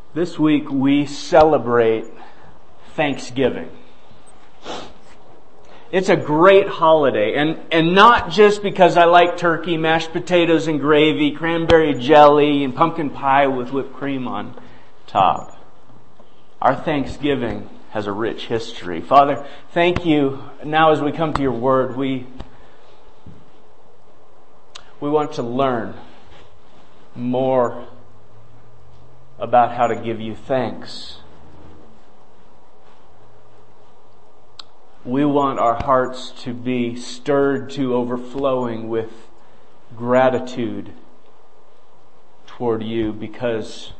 This week we celebrate Thanksgiving. It's a great holiday, and not just because I like turkey, mashed potatoes and gravy, cranberry jelly, and pumpkin pie with whipped cream on top. Our Thanksgiving has a rich history. Father, thank you. Now as we come to your word, we want to learn more about how to give you thanks. We want our hearts to be stirred to overflowing with gratitude toward you because,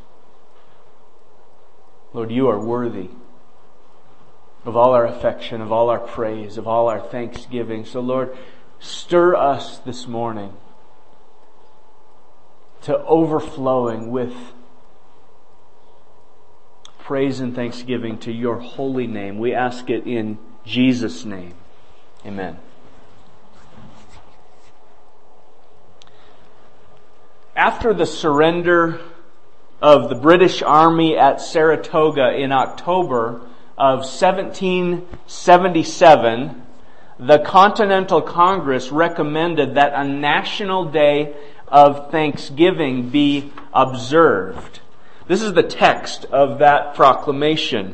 Lord, you are worthy of all our affection, of all our praise, of all our thanksgiving. So, Lord, stir us this morning to overflowing with praise and thanksgiving to your holy name. We ask it in Jesus' name. Amen. After the surrender of the British Army at Saratoga in October of 1777, the Continental Congress recommended that a national day of Thanksgiving be observed. This is the text of that proclamation.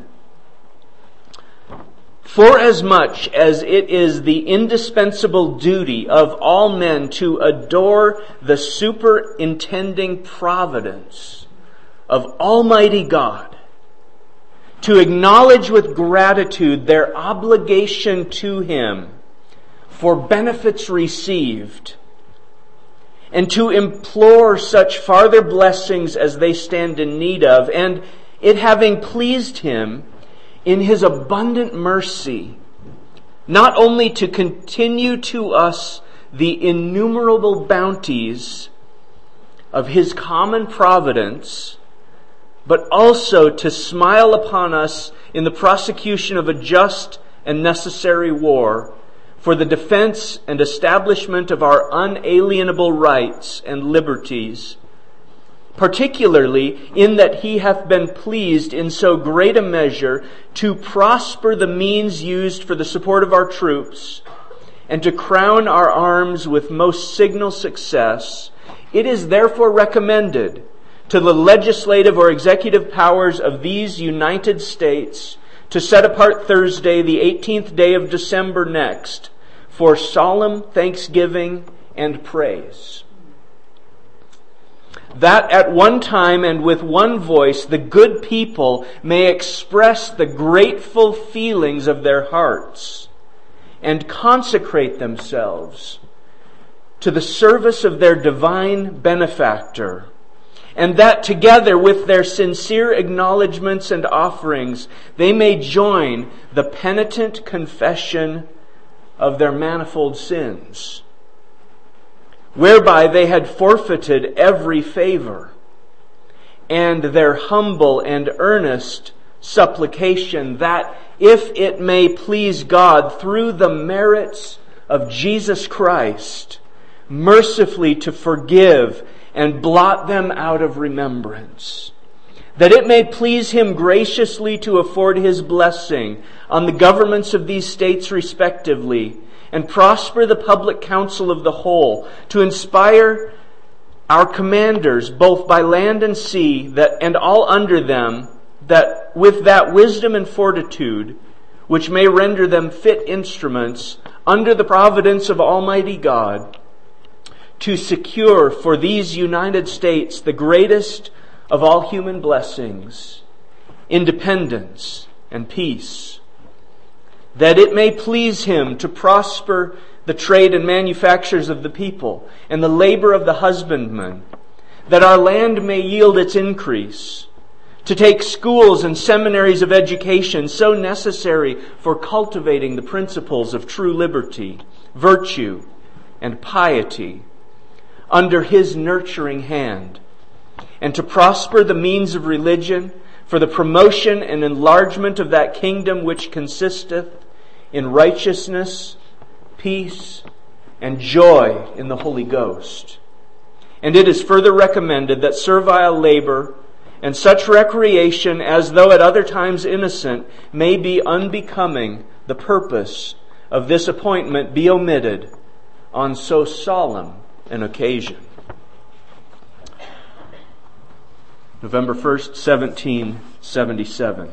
Forasmuch as it is the indispensable duty of all men to adore the superintending providence of Almighty God, to acknowledge with gratitude their obligation to Him for benefits received, and to implore such farther blessings as they stand in need of, and it having pleased Him in His abundant mercy, not only to continue to us the innumerable bounties of His common providence, but also to smile upon us in the prosecution of a just and necessary war, for the defense and establishment of our unalienable rights and liberties, particularly in that He hath been pleased in so great a measure to prosper the means used for the support of our troops, and to crown our arms with most signal success, it is therefore recommended to the legislative or executive powers of these United States to set apart Thursday, the 18th day of December next, for solemn thanksgiving and praise. That at one time and with one voice the good people may express the grateful feelings of their hearts and consecrate themselves to the service of their divine benefactor, and that together with their sincere acknowledgments and offerings they may join the penitent confession of their manifold sins, whereby they had forfeited every favor, and their humble and earnest supplication that, if it may please God through the merits of Jesus Christ, mercifully to forgive and blot them out of remembrance, that it may please Him graciously to afford His blessing on the governments of these states respectively, and prosper the public council of the whole, to inspire our commanders both by land and sea, that and all under them, that with that wisdom and fortitude which may render them fit instruments under the providence of Almighty God, to secure for these United States the greatest of all human blessings, independence and peace, that it may please Him to prosper the trade and manufactures of the people and the labor of the husbandman, that our land may yield its increase, to take schools and seminaries of education so necessary for cultivating the principles of true liberty, virtue, and piety under His nurturing hand, and to prosper the means of religion for the promotion and enlargement of that kingdom which consisteth in righteousness, peace, and joy in the Holy Ghost. And it is further recommended that servile labor and such recreation as, though at other times innocent, may be unbecoming the purpose of this appointment, be omitted on so solemn an occasion. November 1st, 1777.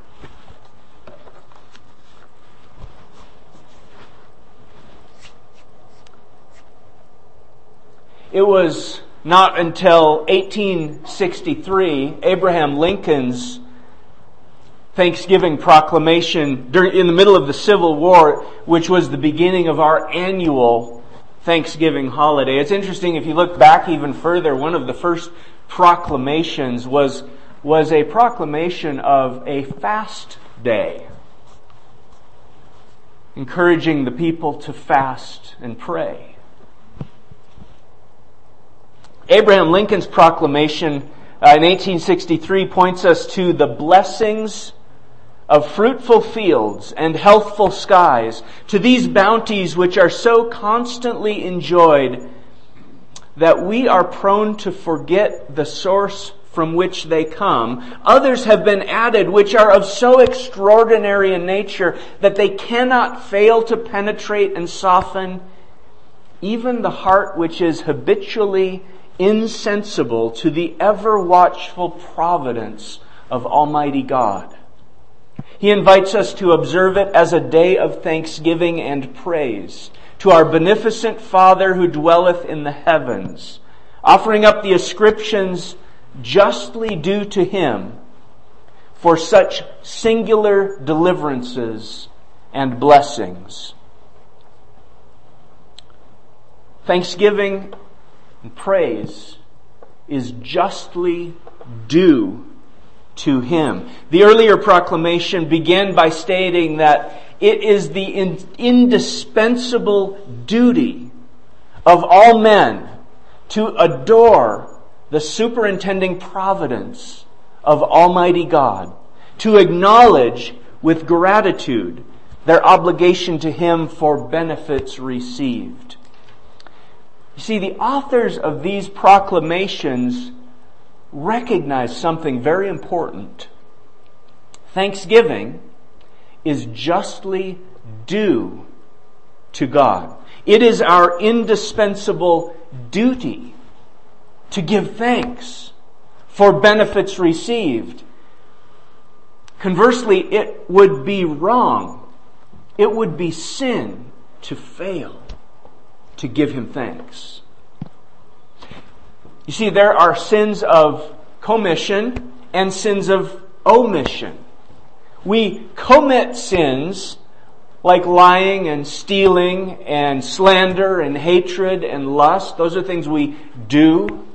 It was not until 1863, Abraham Lincoln's Thanksgiving proclamation in the middle of the Civil War, which was the beginning of our annual Thanksgiving holiday. It's interesting, if you look back even further, one of the first proclamations was a proclamation of a fast day, encouraging the people to fast and pray. Abraham Lincoln's proclamation in 1863 points us to the blessings of fruitful fields and healthful skies, to these bounties which are so constantly enjoyed that we are prone to forget the source from which they come. Others have been added which are of so extraordinary a nature that they cannot fail to penetrate and soften even the heart which is habitually insensible to the ever-watchful providence of Almighty God. He invites us to observe it as a day of thanksgiving and praise to our beneficent Father who dwelleth in the heavens, offering up the ascriptions justly due to Him for such singular deliverances and blessings. Thanksgiving and praise is justly due to Him. The earlier proclamation began by stating that it is the indispensable duty of all men to adore the superintending providence of Almighty God, to acknowledge with gratitude their obligation to Him for benefits received. You see, the authors of these proclamations recognize something very important. Thanksgiving is justly due to God. It is our indispensable duty to give thanks for benefits received. Conversely, it would be wrong, it would be sin to fail to give Him thanks. You see, there are sins of commission and sins of omission. We commit sins like lying and stealing and slander and hatred and lust. Those are things we do.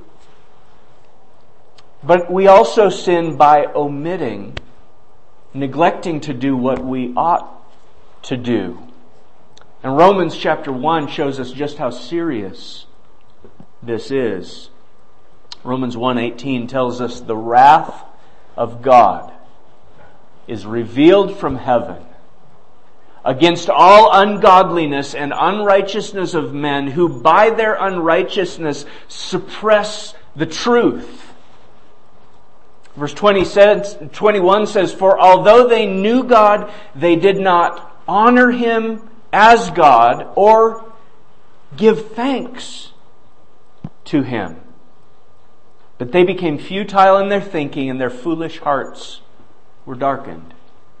But we also sin by omitting, neglecting to do what we ought to do. And Romans chapter 1 shows us just how serious this is. Romans 1:18 tells us the wrath of God is revealed from heaven against all ungodliness and unrighteousness of men who by their unrighteousness suppress the truth. Verse 21 says, for although they knew God, they did not honor Him as God or give thanks to Him. But they became futile in their thinking, and their foolish hearts were darkened.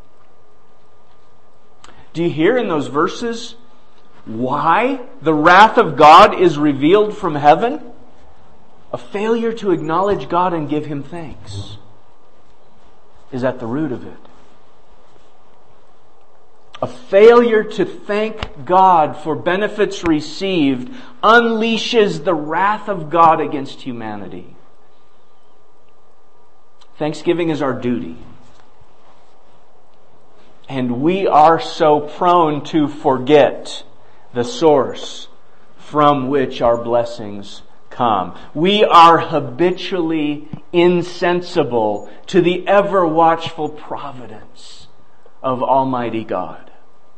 Do you hear in those verses why the wrath of God is revealed from heaven? A failure to acknowledge God and give Him thanks is at the root of it. A failure to thank God for benefits received unleashes the wrath of God against humanity. Thanksgiving is our duty. And we are so prone to forget the source from which our blessings come. We are habitually insensible to the ever-watchful providence of Almighty God.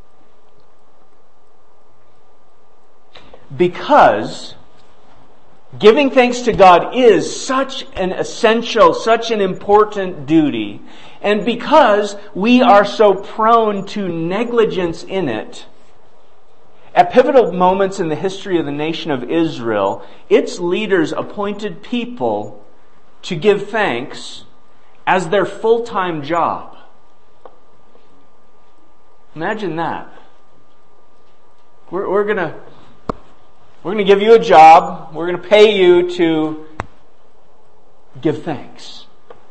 Because Giving thanks to God is such an essential, such an important duty. And because we are so prone to negligence in it, at pivotal moments in the history of the nation of Israel, its leaders appointed people to give thanks as their full-time job. Imagine that. We're going to give you a job. We're going to pay you to give thanks.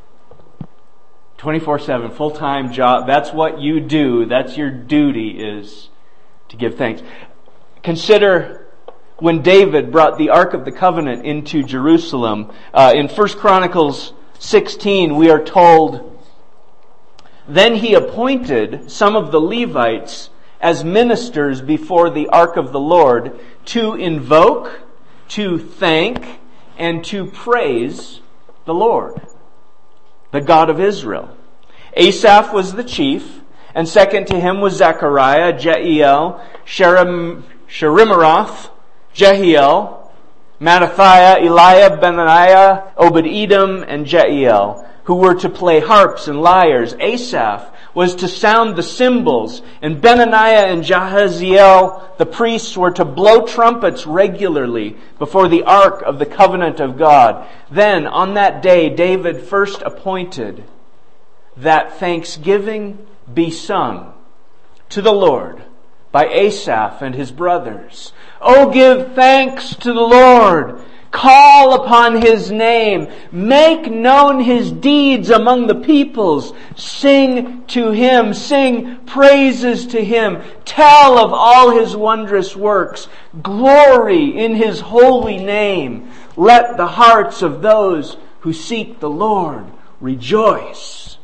24/7, full-time job. That's what you do. That's your duty, is to give thanks. Consider when David brought the Ark of the Covenant into Jerusalem. In 1 Chronicles 16, we are told, "Then he appointed some of the Levites as ministers before the Ark of the Lord to invoke, to thank, and to praise the Lord, the God of Israel. Asaph was the chief, and second to him was Zechariah, Jeiel, Shemiramoth, Jehiel, Mattathiah, Eliab, Benaiah, Obed-Edom, and Jeiel, who were to play harps and lyres. Asaph was to sound the cymbals, and Benaiah and Jahaziel, the priests, were to blow trumpets regularly before the ark of the covenant of God. Then, on that day, David first appointed that thanksgiving be sung to the Lord by Asaph and his brothers. Oh, give thanks to the Lord. Call upon His name. Make known His deeds among the peoples. Sing to Him. Sing praises to Him. Tell of all His wondrous works. Glory in His holy name. Let the hearts of those who seek the Lord rejoice.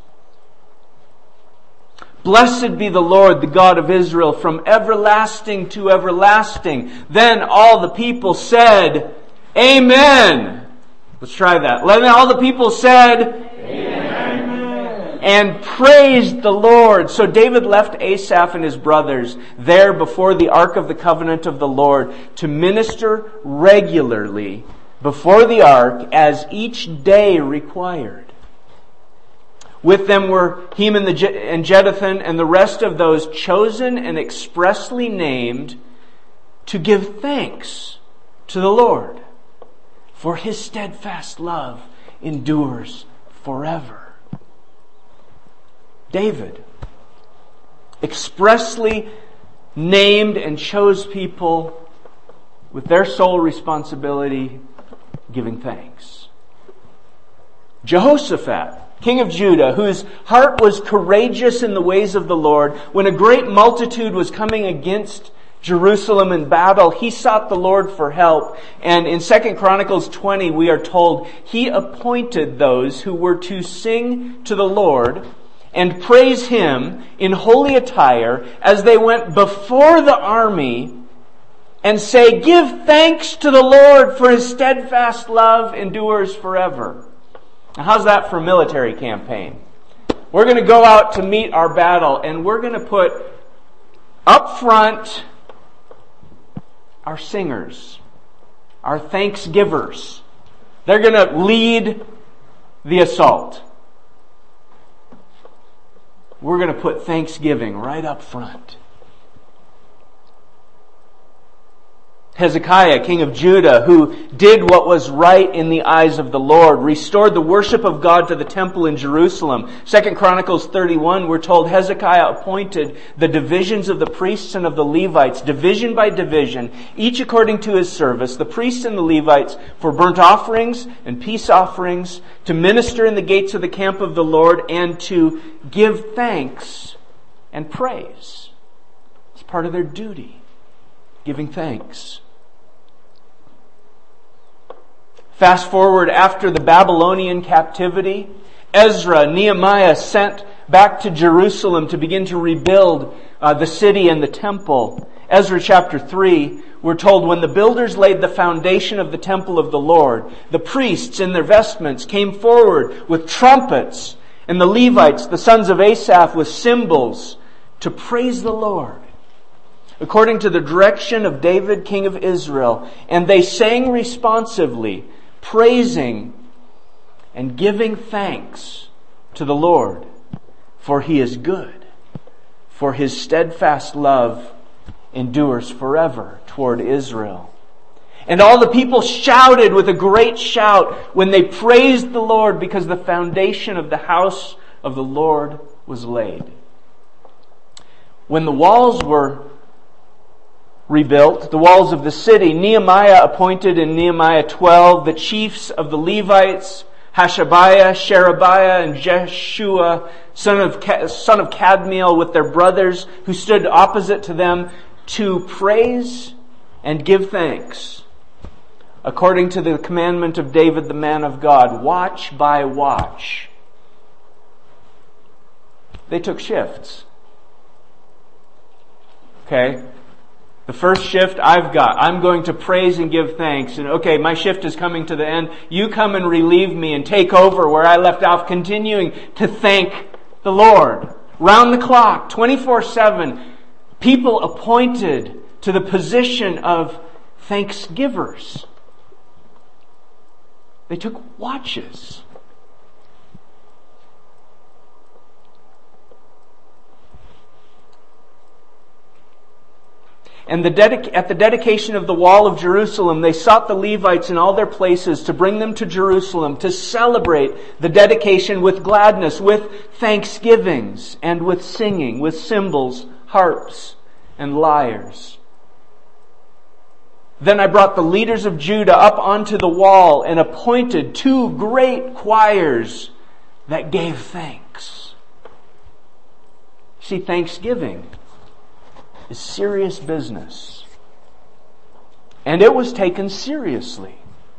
Blessed be the Lord, the God of Israel, from everlasting to everlasting. Then all the people said, Amen. Let's try that. Then all the people said, Amen. And praised the Lord. So David left Asaph and his brothers there before the Ark of the Covenant of the Lord to minister regularly before the Ark as each day required. With them were Heman and Jeduthun and the rest of those chosen and expressly named to give thanks to the Lord. For His steadfast love endures forever. David expressly named and chose people with their sole responsibility, giving thanks. Jehoshaphat, king of Judah, whose heart was courageous in the ways of the Lord, when a great multitude was coming against Jerusalem in battle, he sought the Lord for help. And in 2 Chronicles 20, we are told he appointed those who were to sing to the Lord and praise Him in holy attire as they went before the army and say, Give thanks to the Lord, for His steadfast love endures forever. Now, how's that for a military campaign? We're going to go out to meet our battle, and we're going to put up front our singers, our thanksgivers. They're going to lead the assault. We're going to put thanksgiving right up front. Hezekiah, king of Judah, who did what was right in the eyes of the Lord, restored the worship of God to the temple in Jerusalem. 2 Chronicles 31, we're told Hezekiah appointed the divisions of the priests and of the Levites, division by division, each according to his service, the priests and the Levites for burnt offerings and peace offerings, to minister in the gates of the camp of the Lord, and to give thanks and praise. It's part of their duty, giving thanks. Fast forward after the Babylonian captivity, Ezra, Nehemiah sent back to Jerusalem to begin to rebuild the city and the temple. Ezra chapter 3, we're told, when the builders laid the foundation of the temple of the Lord, the priests in their vestments came forward with trumpets, and the Levites, the sons of Asaph, with cymbals to praise the Lord. according to the direction of David, king of Israel. And they sang responsively, praising and giving thanks to the Lord, for He is good, for His steadfast love endures forever toward Israel. And all the people shouted with a great shout when they praised the Lord, because the foundation of the house of the Lord was laid. When the walls were rebuilt, the walls of the city, Nehemiah appointed in Nehemiah 12 the chiefs of the Levites, Hashabiah, Sherebiah, and Jeshua, son of Kadmiel, with their brothers who stood opposite to them, to praise and give thanks, according to the commandment of David the man of God, watch by watch. They took shifts. Okay? The first shift I'm going to praise and give thanks. And okay, my shift is coming to the end. You come and relieve me and take over where I left off, continuing to thank the Lord. Round the clock, 24/7, people appointed to the position of thanksgivers. They took watches. And at the dedication of the wall of Jerusalem, they sought the Levites in all their places to bring them to Jerusalem to celebrate the dedication with gladness, with thanksgivings, and with singing, with cymbals, harps, and lyres. Then I brought the leaders of Judah up onto the wall and appointed 2 great choirs that gave thanks. See, thanksgiving is serious business. And it was taken seriously.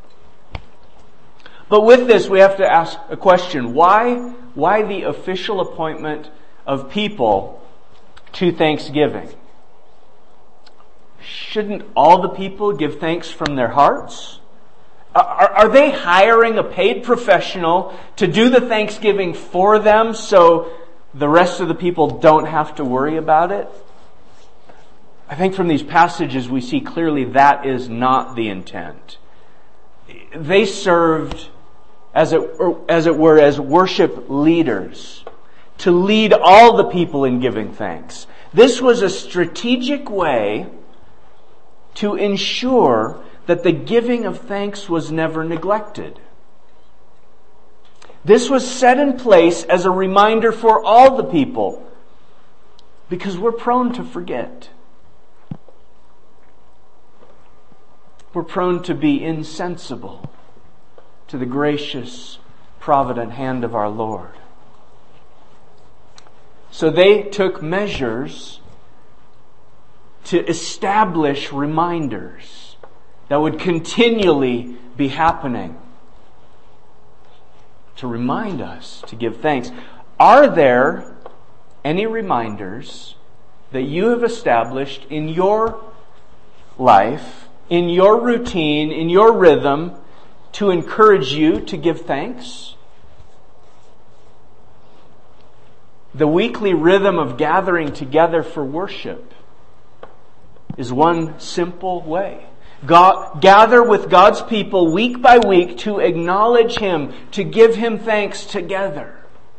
But with this, we have to ask a question. Why the official appointment of people to Thanksgiving? Shouldn't all the people give thanks from their hearts? Are they hiring a paid professional to do the Thanksgiving for them so the rest of the people don't have to worry about it? I think from these passages we see clearly that is not the intent. They served, as it were, as worship leaders to lead all the people in giving thanks. This was a strategic way to ensure that the giving of thanks was never neglected. This was set in place as a reminder for all the people, because we're prone to forget. We're prone to be insensible to the gracious, provident hand of our Lord. So they took measures to establish reminders that would continually be happening to remind us to give thanks. Are there any reminders that you have established in your life, in your routine, in your rhythm, to encourage you to give thanks? The weekly rhythm of gathering together for worship is one simple way. Gather with God's people week by week to acknowledge Him, to give Him thanks together.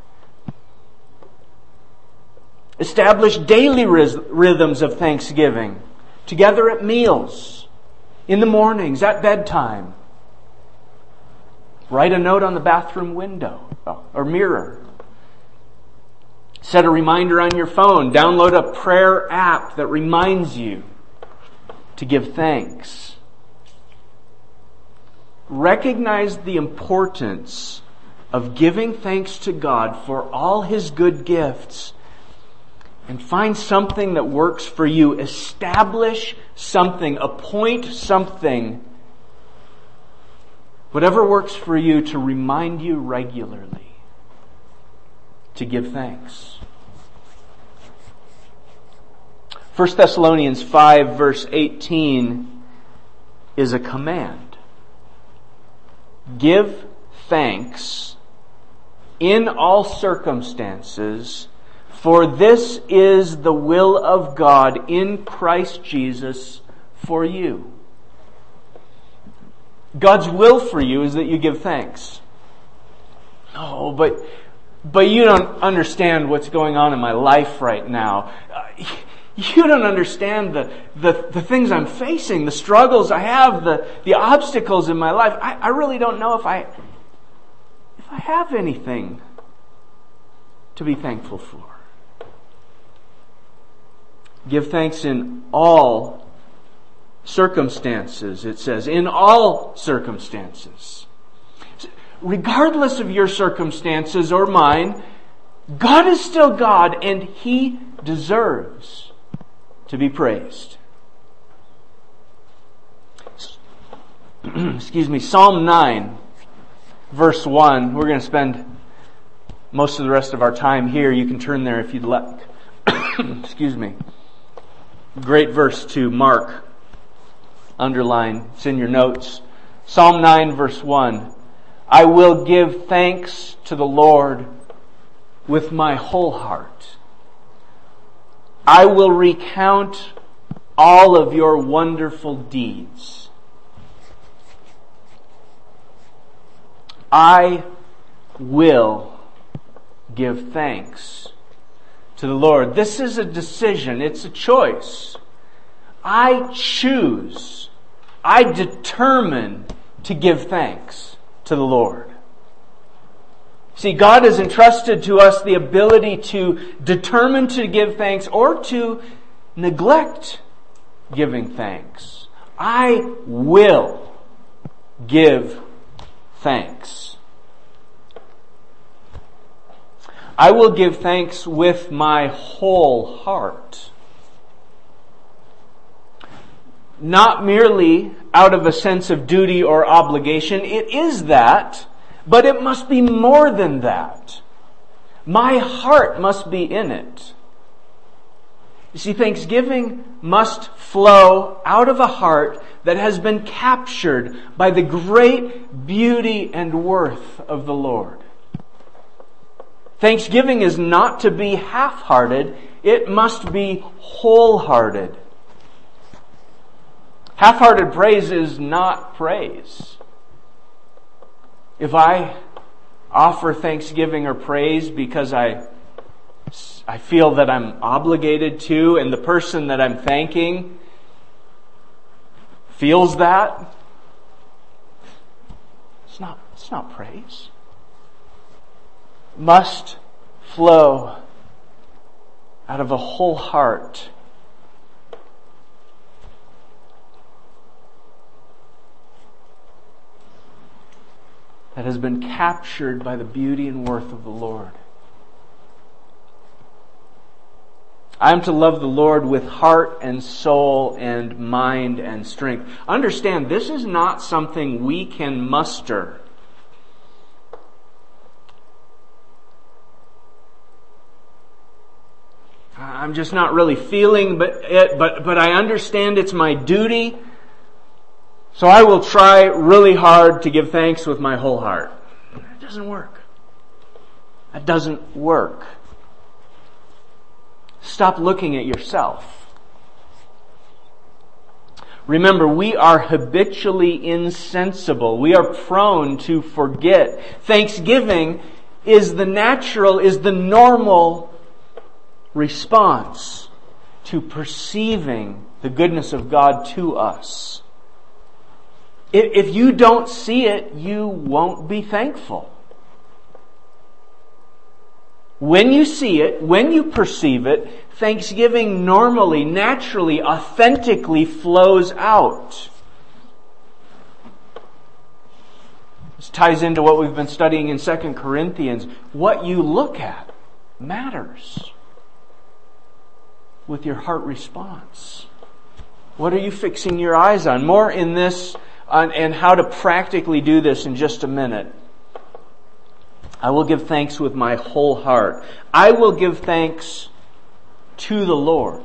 Establish daily rhythms of thanksgiving, together at meals, in the mornings, at bedtime. Write a note on the bathroom window or mirror. Set a reminder on your phone. Download a prayer app that reminds you to give thanks. Recognize the importance of giving thanks to God for all His good gifts, and find something that works for you. Establish something, appoint something, whatever works for you, to remind you regularly to give thanks. 1 Thessalonians 5 verse 18 is a command. Give thanks in all circumstances, For this is the will of God in Christ Jesus for you. God's will for you is that you give thanks. Oh, but you don't understand what's going on in my life right now. You don't understand the things I'm facing, the struggles I have, the obstacles in my life. I really don't know if I have anything to be thankful for. Give thanks in all circumstances, it says. In all circumstances. Regardless of your circumstances or mine, God is still God, and He deserves to be praised. Excuse me, Psalm 9, verse 1. We're going to spend most of the rest of our time here. You can turn there if you'd like. Excuse me. Great verse to mark. Underline. It's in your notes. Psalm 9, verse 1. I will give thanks to the Lord with my whole heart. I will recount all of your wonderful deeds. I will give thanks to the Lord. This is a decision. It's a choice. I choose. I determine to give thanks to the Lord. See, God has entrusted to us the ability to determine to give thanks or to neglect giving thanks. I will give thanks. I will give thanks with my whole heart. Not merely out of a sense of duty or obligation. It is that, but it must be more than that. My heart must be in it. You see, thanksgiving must flow out of a heart that has been captured by the great beauty and worth of the Lord. Thanksgiving is not to be half-hearted. It must be wholehearted. Half-hearted praise is not praise. If I offer thanksgiving or praise because I feel that I'm obligated to, and the person that I'm thanking feels that, it's not praise. Must flow out of a whole heart. That has been captured by the beauty and worth of the Lord. I am to love the Lord with heart and soul and mind and strength. Understand, this is not something we can muster. I'm just not really feeling but I understand it's my duty. So I will try really hard to give thanks with my whole heart. It doesn't work. That doesn't work. Stop looking at yourself. Remember, we are habitually insensible. We are prone to forget. Thanksgiving is the normal response to perceiving the goodness of God to us. If you don't see it, you won't be thankful. When you see it, when you perceive it, thanksgiving normally, naturally, authentically flows out. This ties into what we've been studying in 2 Corinthians. What you look at matters with your heart response. What are you fixing your eyes on? More in this and how to practically do this in just a minute. I will give thanks with my whole heart. I will give thanks to the Lord.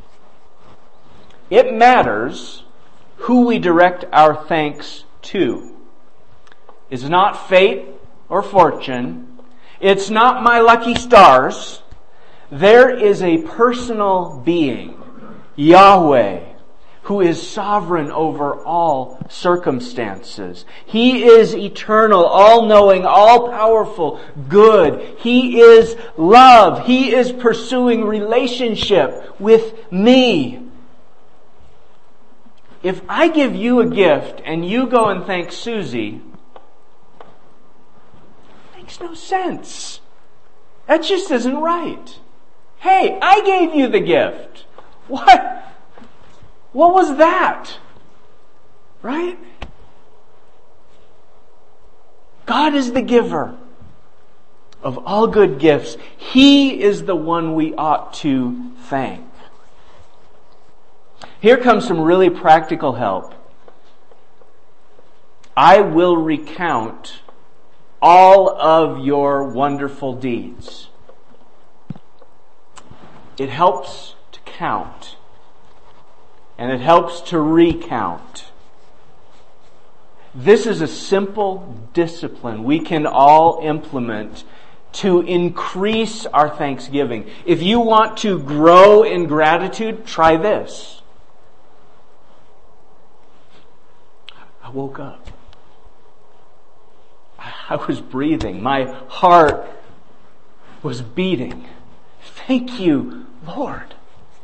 It matters who we direct our thanks to. It's not fate or fortune. It's not my lucky stars there is a personal being, Yahweh, who is sovereign over all circumstances. He is eternal, all-knowing, all-powerful, good. He is love. He is pursuing relationship with me. If I give you a gift and you go and thank Susie, it makes no sense. That just isn't right. Hey, I gave you the gift. What was that? Right? God is the giver of all good gifts. He is the one we ought to thank. Here comes some really practical help. I will recount all of your wonderful deeds. It helps to count. And it helps to recount. This is a simple discipline we can all implement to increase our thanksgiving. If you want to grow in gratitude, try this. I woke up. I was breathing. My heart was beating. Thank you, Lord.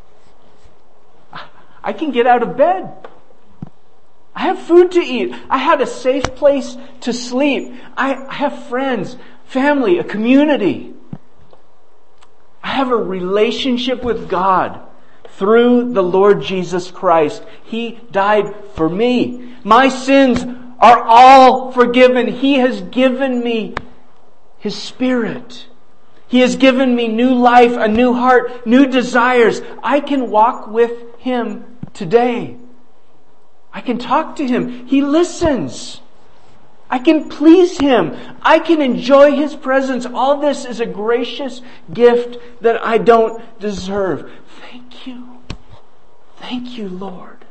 I can get out of bed. I have food to eat. I had a safe place to sleep. I have friends, family, a community. I have a relationship with God through the Lord Jesus Christ. He died for me. My sins are all forgiven. He has given me His Spirit. He has given me new life, a new heart, new desires. I can walk with Him today. I can talk to Him. He listens. I can please Him. I can enjoy His presence. All this is a gracious gift that I don't deserve. Thank you. Thank you, Lord.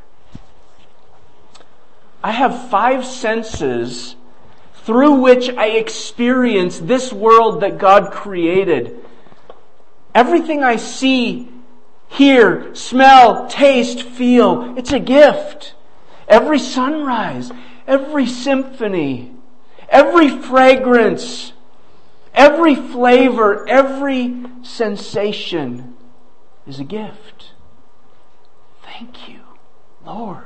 I have 5 senses through which I experience this world that God created. Everything I see, hear, smell, taste, feel, it's a gift. Every sunrise, every symphony, every fragrance, every flavor, every sensation is a gift. Thank you, Lord.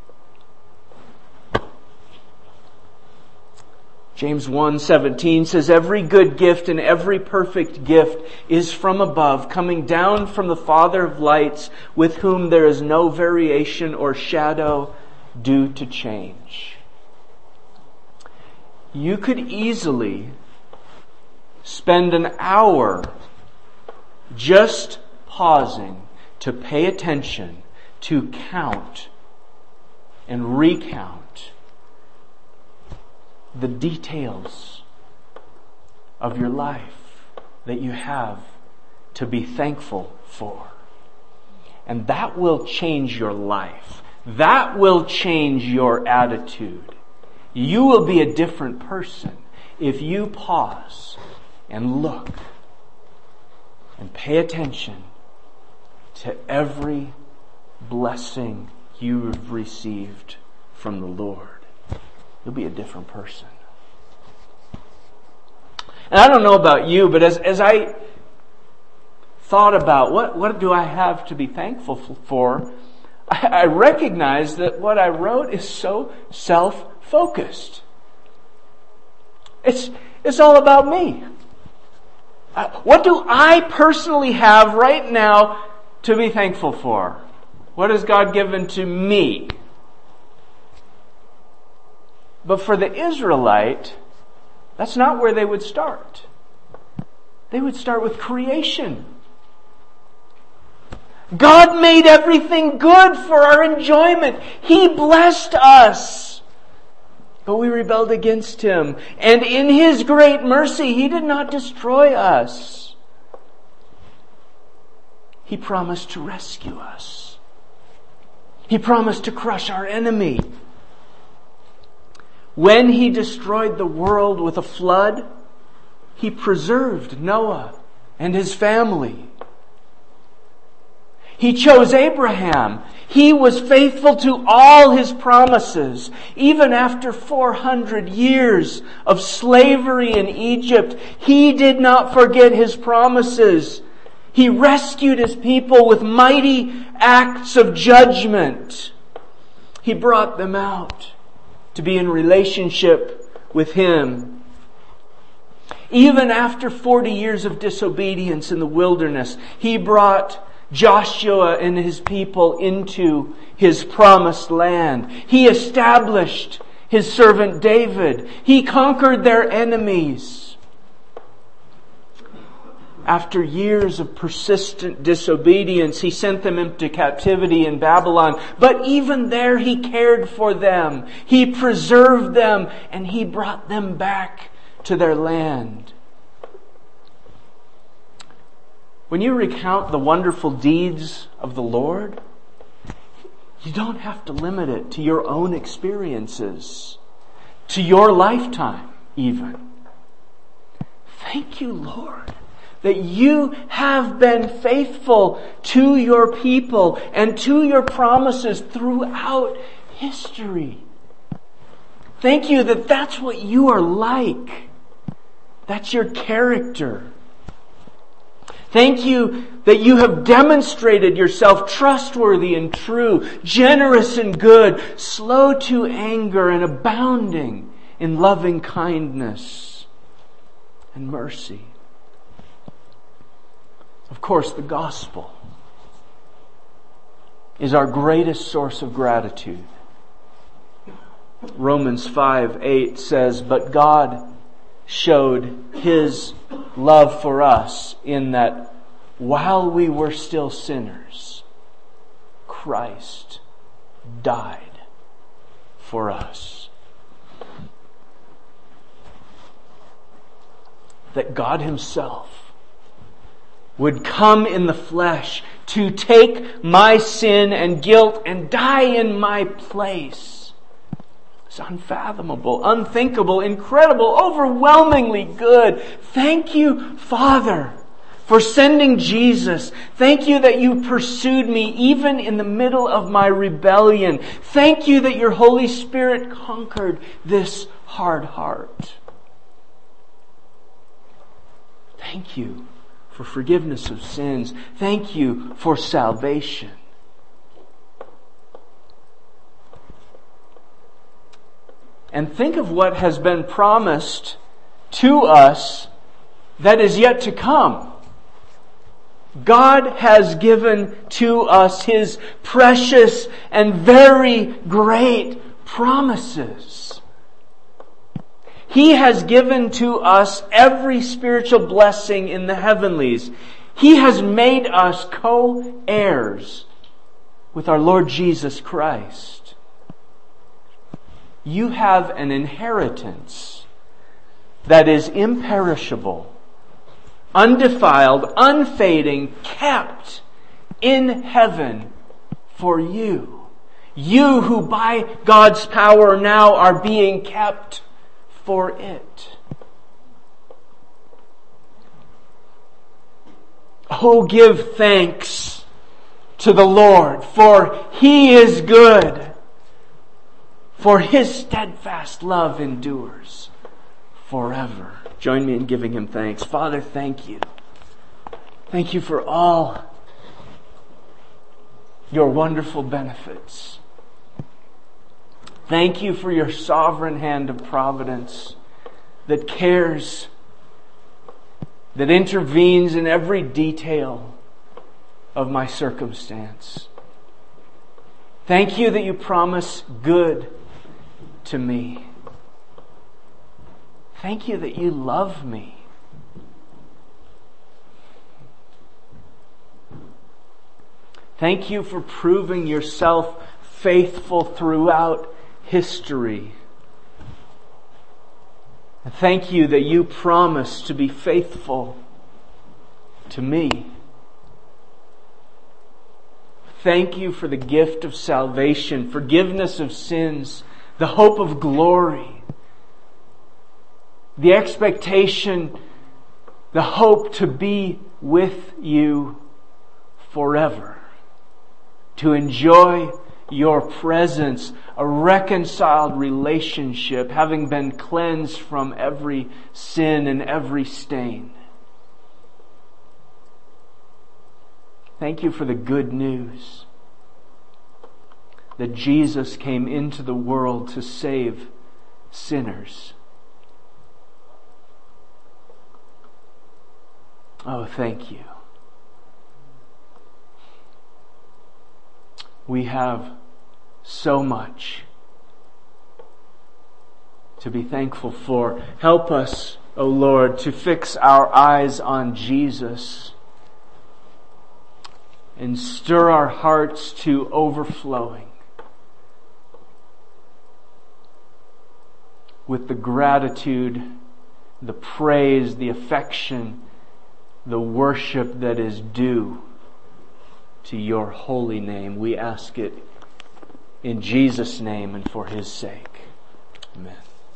James 1:17 says, every good gift and every perfect gift is from above, coming down from the Father of lights, with whom there is no variation or shadow due to change. You could easily spend an hour just pausing to pay attention, to count and recount the details of your life that you have to be thankful for. And that will change your life. That will change your attitude. You will be a different person if you pause and look and pay attention to every blessing you have received from the Lord. You'll be a different person. And I don't know about you, but as I thought about what do I have to be thankful for, I recognize that what I wrote is so self-focused. It's all about me. What do I personally have right now to be thankful for? What has God given to me? But for the Israelite, that's not where they would start. They would start with creation. God made everything good for our enjoyment. He blessed us. But we rebelled against Him. And in His great mercy, He did not destroy us. He promised to rescue us. He promised to crush our enemy. When He destroyed the world with a flood, He preserved Noah and his family. He chose Abraham. He was faithful to all His promises. Even after 400 years of slavery in Egypt, He did not forget His promises. He rescued His people with mighty acts of judgment. He brought them out to be in relationship with Him. Even after 40 years of disobedience in the wilderness, He brought Joshua and his people into His promised land. He established His servant David. He conquered their enemies. After years of persistent disobedience, He sent them into captivity in Babylon. But even there He cared for them. He preserved them and He brought them back to their land. When you recount the wonderful deeds of the Lord, you don't have to limit it to your own experiences, to your lifetime even. Thank you, Lord, that You have been faithful to Your people and to Your promises throughout history. Thank You that that's what You are like. That's Your character. Thank You that You have demonstrated Yourself trustworthy and true, generous and good, slow to anger and abounding in loving kindness and mercy. Of course, the gospel is our greatest source of gratitude. Romans 5:8 says, "But God showed His love for us in that while we were still sinners, Christ died for us." That God Himself would come in the flesh to take my sin and guilt and die in my place. It's unfathomable, unthinkable, incredible, overwhelmingly good. Thank You, Father, for sending Jesus. Thank You that You pursued me even in the middle of my rebellion. Thank You that Your Holy Spirit conquered this hard heart. Thank You for forgiveness of sins. Thank You for salvation. And think of what has been promised to us that is yet to come. God has given to us His precious and very great promises. He has given to us every spiritual blessing in the heavenlies. He has made us co-heirs with our Lord Jesus Christ. You have an inheritance that is imperishable, undefiled, unfading, kept in heaven for you. You who by God's power now are being kept for it. Oh, give thanks to the Lord, for He is good. For His steadfast love endures forever. Join me in giving Him thanks. Father, thank You. Thank You for all Your wonderful benefits. Thank You for Your sovereign hand of providence that cares, that intervenes in every detail of my circumstance. Thank You that You promise good to me. Thank You that You love me. Thank You for proving Yourself faithful throughout history. And thank You that You promise to be faithful to me. Thank You for the gift of salvation, forgiveness of sins, the hope of glory, the expectation, the hope to be with You forever. to enjoy Your presence, a reconciled relationship, having been cleansed from every sin and every stain. Thank You for the good news that Jesus came into the world to save sinners. Oh, thank You. We have so much to be thankful for. Help us, O Lord, to fix our eyes on Jesus and stir our hearts to overflowing with the gratitude, the praise, the affection, the worship that is due to Your holy name. We ask it in Jesus' name and for His sake. Amen.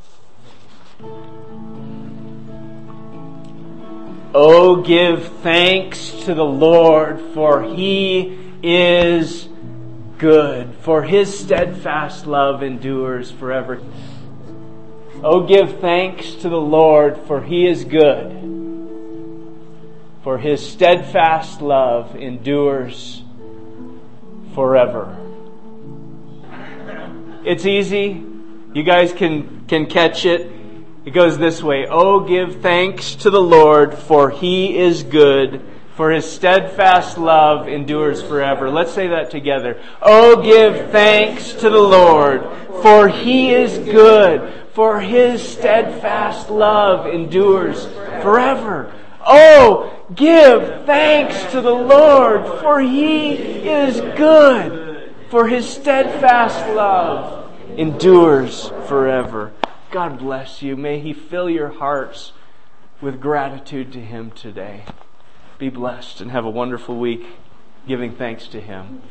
Oh, give thanks to the Lord, for He is good, for His steadfast love endures forever. Oh, give thanks to the Lord, for He is good, for His steadfast love endures forever. It's easy. You guys can catch it. It goes this way. Oh, give thanks to the Lord, for He is good, for His steadfast love endures forever. Let's say that together. Oh, give thanks to the Lord, for He is good, for His steadfast love endures forever. Oh, give thanks to the Lord, for He is good, for His steadfast love endures forever. God bless you. May He fill your hearts with gratitude to Him today. Be blessed and have a wonderful week giving thanks to Him.